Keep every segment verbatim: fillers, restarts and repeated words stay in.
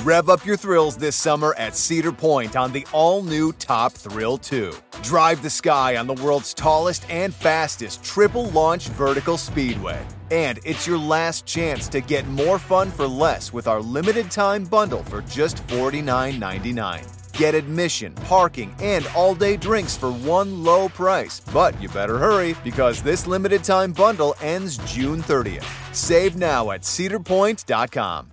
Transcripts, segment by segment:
Rev up your thrills this summer at Cedar Point on the all-new Top Thrill two. Drive the sky on the world's tallest and fastest triple-launch vertical speedway. And it's your last chance to get more fun for less with our limited-time bundle for just forty-nine ninety-nine. Get admission, parking, and all-day drinks for one low price. But you better hurry, because this limited-time bundle ends June thirtieth. Save now at cedar point dot com.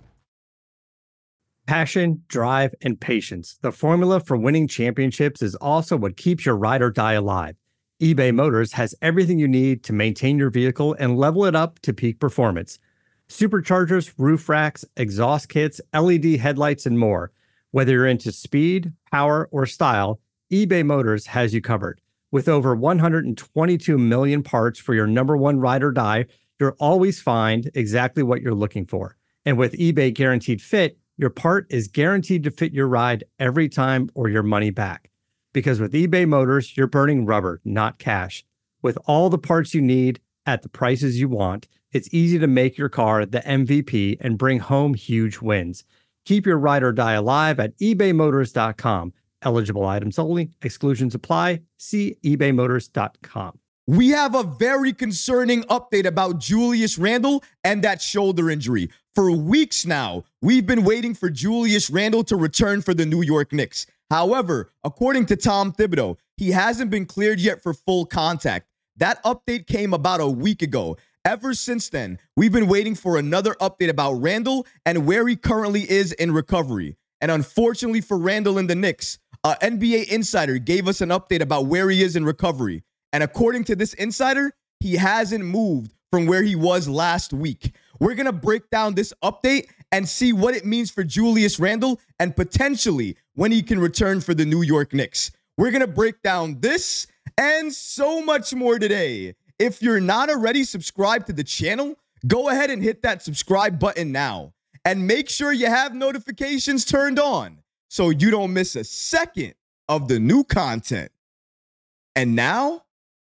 Passion, drive, and patience. The formula for winning championships is also what keeps your ride or die alive. eBay Motors has everything you need to maintain your vehicle and level it up to peak performance. Superchargers, roof racks, exhaust kits, L E D headlights, and more. Whether you're into speed, power, or style, eBay Motors has you covered. With over one hundred twenty-two million parts for your number one ride or die, you'll always find exactly what you're looking for. And with eBay Guaranteed Fit, your part is guaranteed to fit your ride every time or your money back. Because with eBay Motors, you're burning rubber, not cash. With all the parts you need at the prices you want, it's easy to make your car the M V P and bring home huge wins. Keep your ride or die alive at ebay motors dot com. Eligible items only. Exclusions apply. See ebay motors dot com. We have a very concerning update about Julius Randle and that shoulder injury. For weeks now, we've been waiting for Julius Randle to return for the New York Knicks. However, according to Tom Thibodeau, he hasn't been cleared yet for full contact. That update came about a week ago. Ever since then, we've been waiting for another update about Randle and where he currently is in recovery. And unfortunately for Randle and the Knicks, an N B A insider gave us an update about where he is in recovery. And according to this insider, he hasn't moved from where he was last week. We're going to break down this update and see what it means for Julius Randle and potentially when he can return for the New York Knicks. We're going to break down this and so much more today. If you're not already subscribed to the channel, go ahead and hit that subscribe button now. And make sure you have notifications turned on so you don't miss a second of the new content. And now,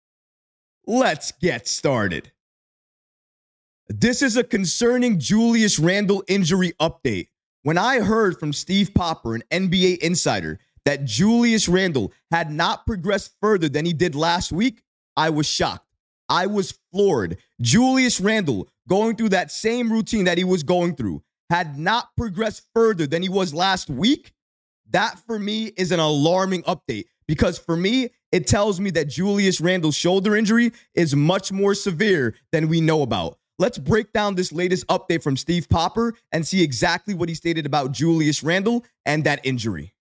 let's get started. This is a concerning Julius Randle injury update. When I heard from Steve Popper, an N B A insider, that Julius Randle had not progressed further than he did last week, I was shocked. I was floored. Julius Randle, going through that same routine that he was going through, had not progressed further than he was last week. That, for me, is an alarming update because, for me, it tells me that Julius Randle's shoulder injury is much more severe than we know about. Let's break down this latest update from Steve Popper and see exactly what he stated about Julius Randle and that injury.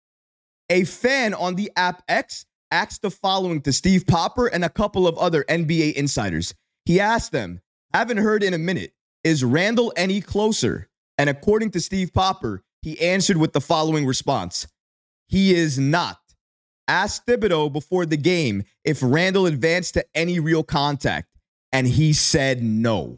A fan on the app X asked the following to Steve Popper and a couple of other N B A insiders. He asked them, "Haven't heard in a minute. Is Randle any closer?" And according to Steve Popper, he answered with the following response: "He is not. Asked Thibodeau before the game if Randle advanced to any real contact, and he said no."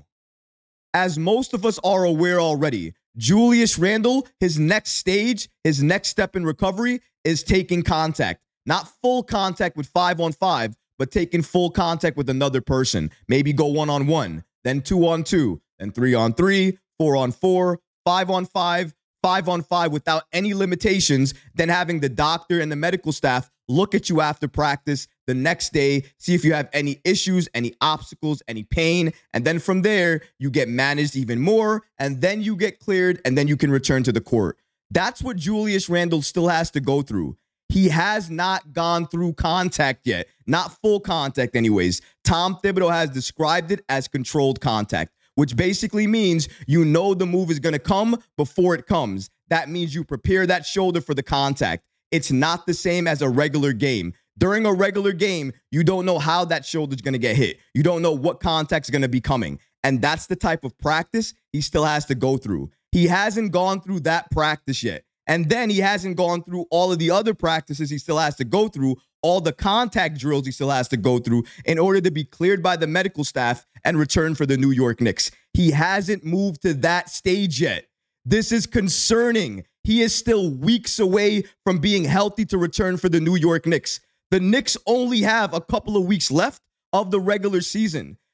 As most of us are aware already, Julius Randle, his next stage, his next step in recovery is taking contact. Not full contact with five on five, but taking full contact with another person. Maybe go one on one, then two on two, then three on three, four on four, five on five, five on five without any limitations, then having the doctor and the medical staff look at you after practice the next day, see if you have any issues, any obstacles, any pain. And then from there, you get managed even more, and then you get cleared, and then you can return to the court. That's what Julius Randle still has to go through. He has not gone through contact yet. Not full contact anyways. Tom Thibodeau has described it as controlled contact, which basically means you know the move is going to come before it comes. That means you prepare that shoulder for the contact. It's not the same as a regular game. During a regular game, you don't know how that shoulder is going to get hit. You don't know what contact is going to be coming. And that's the type of practice he still has to go through. He hasn't gone through that practice yet. And then he hasn't gone through all of the other practices he still has to go through, all the contact drills he still has to go through in order to be cleared by the medical staff and return for the New York Knicks. He hasn't moved to that stage yet. This is concerning. He is still weeks away from being healthy to return for the New York Knicks. The Knicks only have a couple of weeks left of the regular season.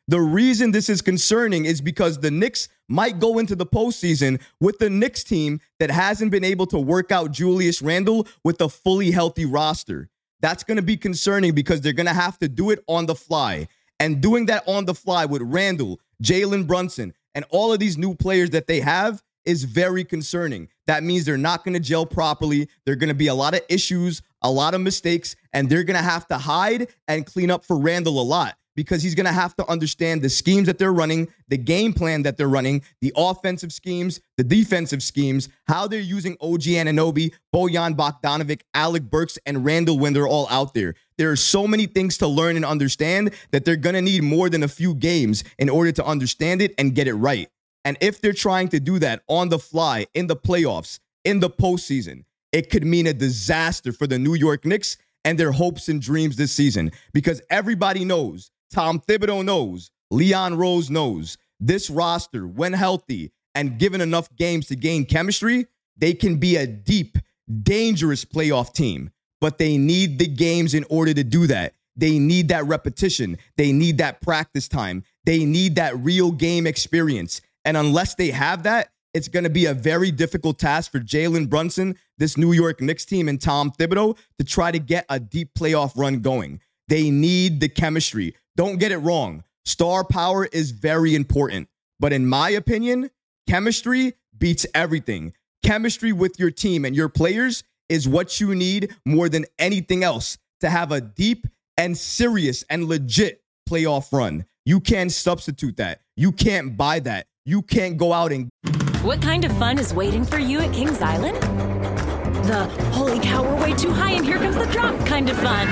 The reason this is concerning is because the Knicks might go into the postseason with the Knicks team that hasn't been able to work out Julius Randle with a fully healthy roster. That's going to be concerning because they're going to have to do it on the fly. And doing that on the fly with Randle, Jalen Brunson, and all of these new players that they have is very concerning. That means they're not going to gel properly. There are going to be a lot of issues, a lot of mistakes, and they're going to have to hide and clean up for Randle a lot because he's going to have to understand the schemes that they're running, the game plan that they're running, the offensive schemes, the defensive schemes, how they're using O G Anunoby, Bojan Bogdanovic, Alec Burks, and Randle when they're all out there. There are so many things to learn and understand that they're going to need more than a few games in order to understand it and get it right. And if they're trying to do that on the fly, in the playoffs, in the postseason, it could mean a disaster for the New York Knicks and their hopes and dreams this season. Because everybody knows, Tom Thibodeau knows, Leon Rose knows, this roster, when healthy and given enough games to gain chemistry, they can be a deep, dangerous playoff team. But they need the games in order to do that. They need that repetition. They need that practice time. They need that real game experience. And unless they have that, it's going to be a very difficult task for Jalen Brunson, this New York Knicks team, and Tom Thibodeau to try to get a deep playoff run going. They need the chemistry. Don't get it wrong. Star power is very important. But in my opinion, chemistry beats everything. Chemistry with your team and your players is what you need more than anything else to have a deep and serious and legit playoff run. You can't substitute that. You can't buy that. You can't go out and... What kind of fun is waiting for you at Kings Island? The holy cow, we're way too high and here comes the drop kind of fun.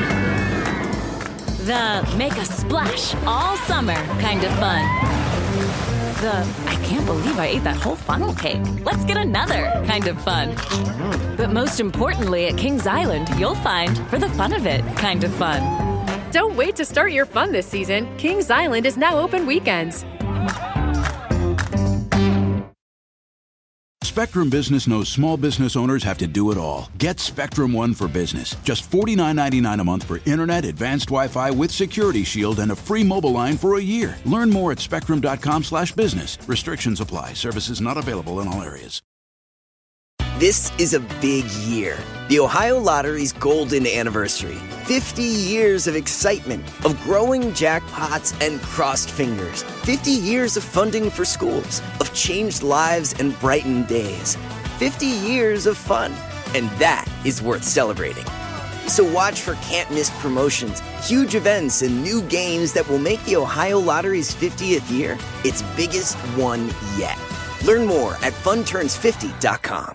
The make a splash all summer kind of fun. The I can't believe I ate that whole funnel cake. Let's get another kind of fun. But most importantly, at Kings Island, you'll find for the fun of it kind of fun. Don't wait to start your fun this season. Kings Island is now open weekends. Spectrum Business knows small business owners have to do it all. Get Spectrum One for Business. Just forty-nine ninety-nine a month for internet, advanced Wi-Fi with Security Shield, and a free mobile line for a year. Learn more at spectrum.com slash business. Restrictions apply. Services not available in all areas. This is a big year. The Ohio Lottery's golden anniversary. fifty years of excitement, of growing jackpots and crossed fingers. fifty years of funding for schools, of changed lives and brightened days. fifty years of fun, and that is worth celebrating. So watch for can't-miss promotions, huge events, and new games that will make the Ohio Lottery's fiftieth year its biggest one yet. Learn more at fun turns fifty dot com.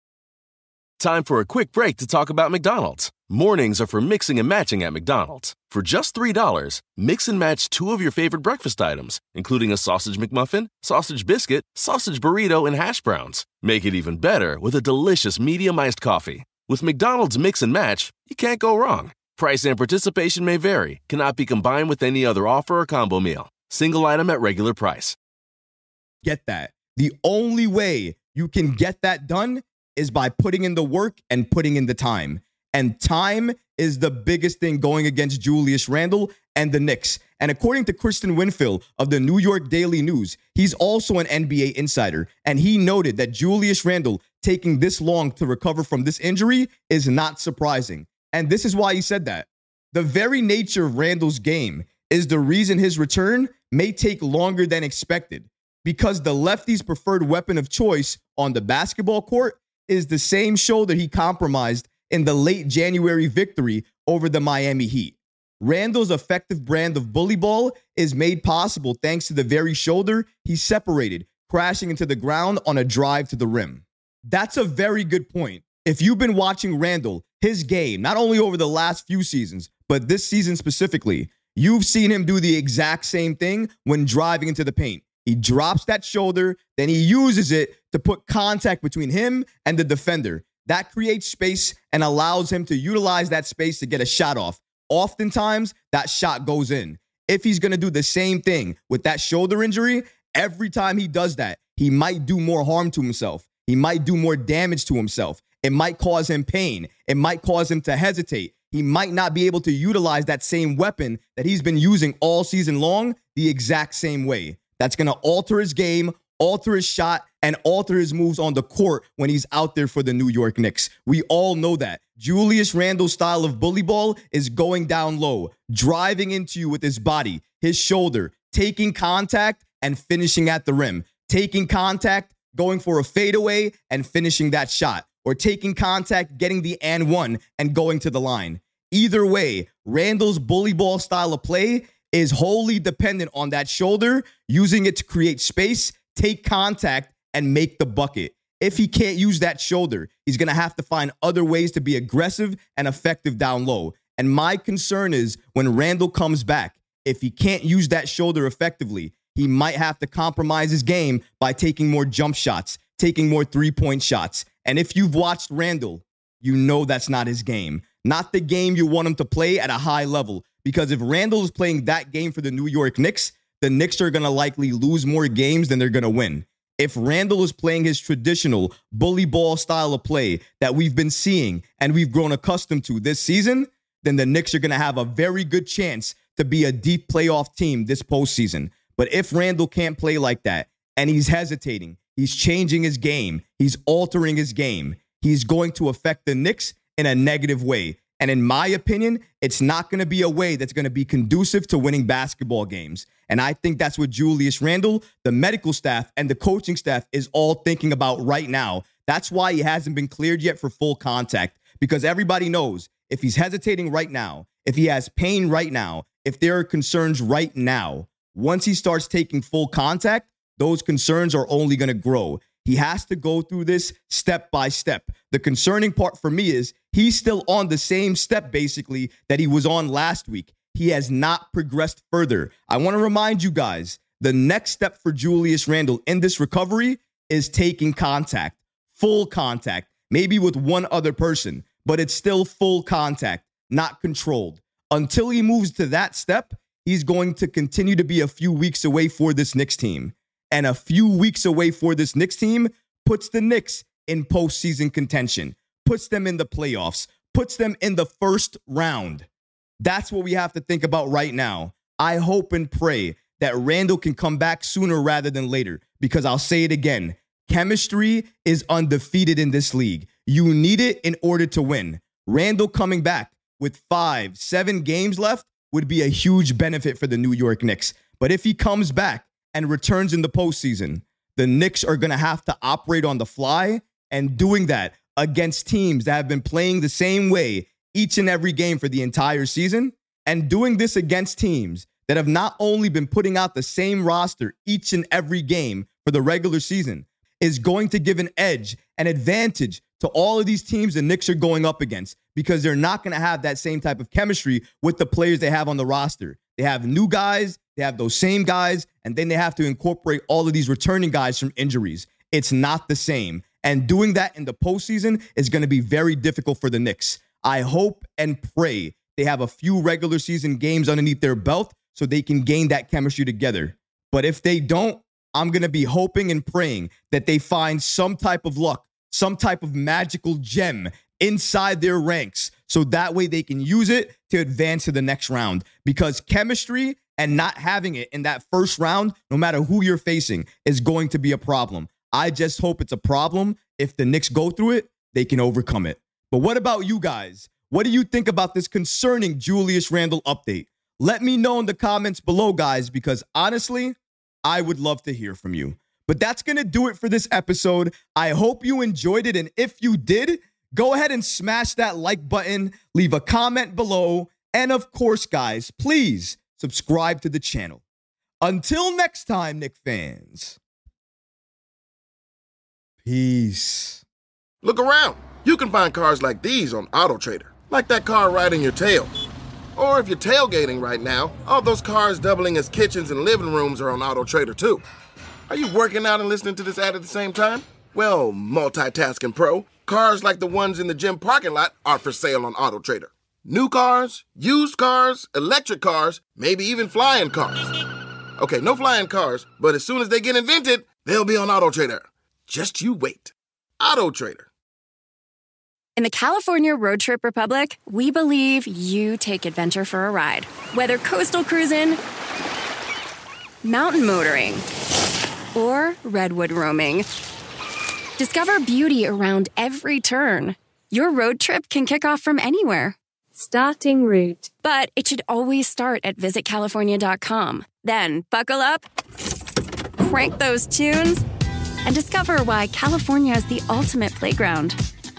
Time for a quick break to talk about McDonald's. Mornings are for mixing and matching at McDonald's. For just three dollars, mix and match two of your favorite breakfast items, including a sausage McMuffin, sausage biscuit, sausage burrito, and hash browns. Make it even better with a delicious medium iced coffee. With McDonald's Mix and Match, you can't go wrong. Price and participation may vary, cannot be combined with any other offer or combo meal. Single item at regular price. Get that. The only way you can get that done is by putting in the work and putting in the time. And time is the biggest thing going against Julius Randle and the Knicks. And according to Kristen Winfield of the New York Daily News, he's also an N B A insider. And he noted that Julius Randle taking this long to recover from this injury is not surprising. And this is why he said that. The very nature of Randle's game is the reason his return may take longer than expected. Because the lefty's preferred weapon of choice on the basketball court is the same shoulder he compromised in the late January victory over the Miami Heat. Randle's effective brand of bully ball is made possible thanks to the very shoulder he separated, crashing into the ground on a drive to the rim. That's a very good point. If you've been watching Randle, his game, not only over the last few seasons, but this season specifically, you've seen him do the exact same thing when driving into the paint. He drops that shoulder, then he uses it to put contact between him and the defender. That creates space and allows him to utilize that space to get a shot off. Oftentimes, that shot goes in. If he's going to do the same thing with that shoulder injury, every time he does that, he might do more harm to himself. He might do more damage to himself. It might cause him pain. It might cause him to hesitate. He might not be able to utilize that same weapon that he's been using all season long the exact same way. That's going to alter his game, alter his shot, and alter his moves on the court when he's out there for the New York Knicks. We all know that. Julius Randle's style of bully ball is going down low, driving into you with his body, his shoulder, taking contact and finishing at the rim. Taking contact, going for a fadeaway and finishing that shot. Or taking contact, getting the and one and going to the line. Either way, Randle's bully ball style of play is wholly dependent on that shoulder, using it to create space, take contact, and make the bucket. If he can't use that shoulder, he's going to have to find other ways to be aggressive and effective down low. And my concern is when Randle comes back, if he can't use that shoulder effectively, he might have to compromise his game by taking more jump shots, taking more three-point shots. And if you've watched Randle, you know that's not his game. Not the game you want him to play at a high level. Because if Randle is playing that game for the New York Knicks, the Knicks are going to likely lose more games than they're going to win. If Randle is playing his traditional bully ball style of play that we've been seeing and we've grown accustomed to this season, then the Knicks are going to have a very good chance to be a deep playoff team this postseason. But if Randle can't play like that and he's hesitating, he's changing his game, he's altering his game, he's going to affect the Knicks in a negative way. And in my opinion, it's not going to be a way that's going to be conducive to winning basketball games. And I think that's what Julius Randle, the medical staff, and the coaching staff is all thinking about right now. That's why he hasn't been cleared yet for full contact, because everybody knows if he's hesitating right now, if he has pain right now, if there are concerns right now, once he starts taking full contact, those concerns are only going to grow. He has to go through this step by step. The concerning part for me is he's still on the same step, basically, that he was on last week. He has not progressed further. I want to remind you guys, the next step for Julius Randle in this recovery is taking contact, full contact, maybe with one other person, but it's still full contact, not controlled. Until he moves to that step, he's going to continue to be a few weeks away for this Knicks team. And a few weeks away for this Knicks team puts the Knicks in postseason contention, puts them in the playoffs, puts them in the first round. That's what we have to think about right now. I hope and pray that Randle can come back sooner rather than later, because I'll say it again. Chemistry is undefeated in this league. You need it in order to win. Randle coming back with five, seven games left would be a huge benefit for the New York Knicks. But if he comes back and returns in the postseason, the Knicks are going to have to operate on the fly, and doing that against teams that have been playing the same way each and every game for the entire season, and doing this against teams that have not only been putting out the same roster each and every game for the regular season, is going to give an edge, an advantage to all of these teams the Knicks are going up against, because they're not going to have that same type of chemistry with the players they have on the roster. They have new guys, they have those same guys, and then they have to incorporate all of these returning guys from injuries. It's not the same. And doing that in the postseason is going to be very difficult for the Knicks. I hope and pray they have a few regular season games underneath their belt so they can gain that chemistry together. But if they don't, I'm going to be hoping and praying that they find some type of luck, some type of magical gem inside their ranks, so that way they can use it to advance to the next round. Because chemistry and not having it in that first round, no matter who you're facing, is going to be a problem. I just hope it's a problem. If the Knicks go through it, they can overcome it. But what about you guys? What do you think about this concerning Julius Randle update? Let me know in the comments below, guys, because honestly, I would love to hear from you. But that's going to do it for this episode. I hope you enjoyed it. And if you did, go ahead and smash that like button, leave a comment below. And of course, guys, please subscribe to the channel. Until next time, Knicks fans. Peace. Look around. You can find cars like these on AutoTrader, like that car riding your tail. Or if you're tailgating right now, all those cars doubling as kitchens and living rooms are on AutoTrader too. Are you working out and listening to this ad at the same time? Well, multitasking pro, cars like the ones in the gym parking lot are for sale on AutoTrader. New cars, used cars, electric cars, maybe even flying cars. Okay, no flying cars, but as soon as they get invented, they'll be on AutoTrader. Just you wait. AutoTrader. In the California Road Trip Republic, we believe you take adventure for a ride. Whether coastal cruising, mountain motoring, or redwood roaming. Discover beauty around every turn. Your road trip can kick off from anywhere. Starting route. But it should always start at visit california dot com. Then buckle up, crank those tunes, and discover why California is the ultimate playground.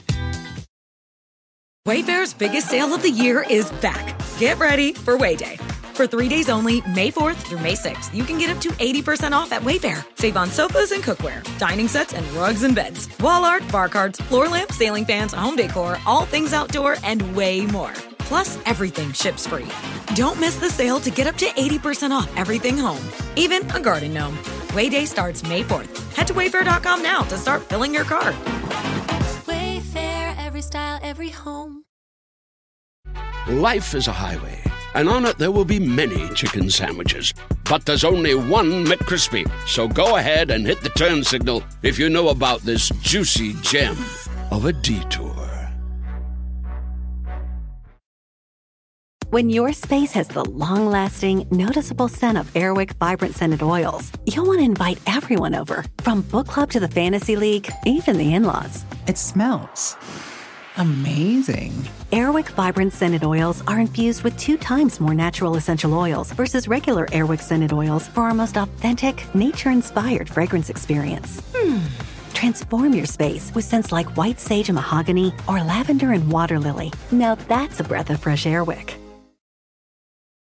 Wayfair's biggest sale of the year is back. Get ready for Way Day. For three days only, May fourth through May sixth, you can get up to eighty percent off at Wayfair. Save on sofas and cookware, dining sets and rugs and beds, wall art, bar cards, floor lamps, ceiling fans, home decor, all things outdoor, and way more. Plus, everything ships free. Don't miss the sale to get up to eighty percent off everything home, even a garden gnome. Way Day starts May fourth. Head to wayfair dot com now to start filling your cart. Wayfair, every style, every home. Life is a highway, and on it there will be many chicken sandwiches. But there's only one McCrispy. So go ahead and hit the turn signal if you know about this juicy gem of a detour. When your space has the long-lasting, noticeable scent of Airwick Vibrant Scented Oils, you'll want to invite everyone over, from book club to the fantasy league, even the in-laws. It smells amazing. Airwick Vibrant Scented Oils are infused with two times more natural essential oils versus regular Airwick Scented Oils for our most authentic, nature-inspired fragrance experience. Hmm. Transform your space with scents like white sage and mahogany or lavender and water lily. Now that's a breath of fresh Airwick.